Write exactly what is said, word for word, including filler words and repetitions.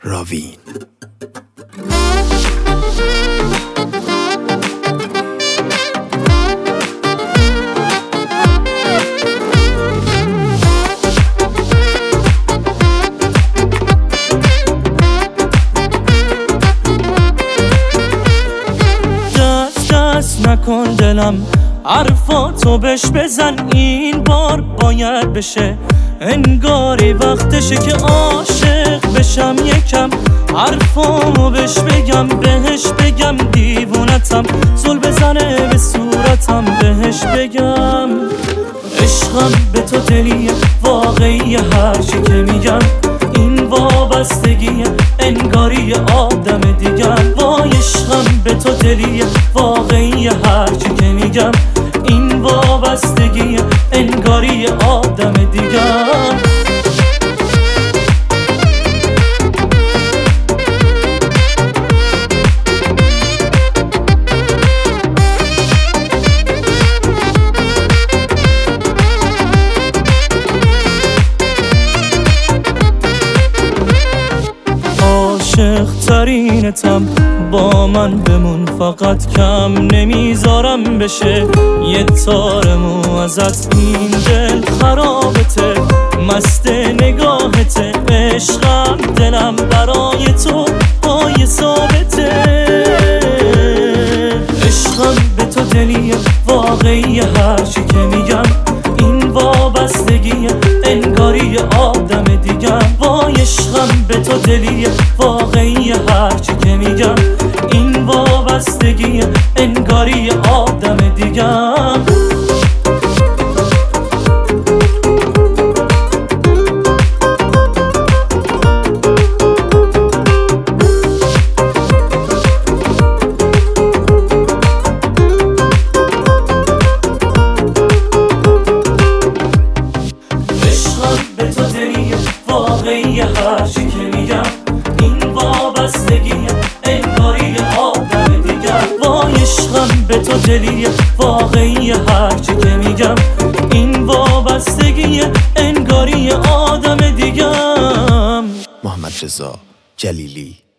راوین. دست دست نکن دلم، حرفاتو بش بزن، این بار باید بشه، انگاری وقتشه که عاشق بشم یکم، حرفامو بش بگم، بهش بگم دیوونتم، زل بزنه به صورتم، بهش بگم عشقم به تو دلیه واقعی، هرچی که میگم این وابستگیه، انگاری آدم دیگم. وای عشقم به تو دلیه واقعی، هرچی که میگم این وابستگیه، انگاری آدم دیگم. عاشق ترینتم، با من بمون فقط، کم نمیذارم بشه یه تار مو ازت، این دل خرابته مست نگاهته، عشقم دلم برای تو پای ثابته، عشقم به تو دلیه واقعی، هرچی که میگم این وابستگیه، انگاری آدم دیگم. وای عشقم به تو دلیه واقعی، هرچی که میگم این وابستگیه، انگاری آدم دیگم. واقعی هرچی که میگم این وابستگیه، انگاری آدم دیگم. وای عشقم به تو دلیه واقعی، هرچی که میگم این وابستگیه، انگاری آدم دیگم. محمد رضا جلیلی.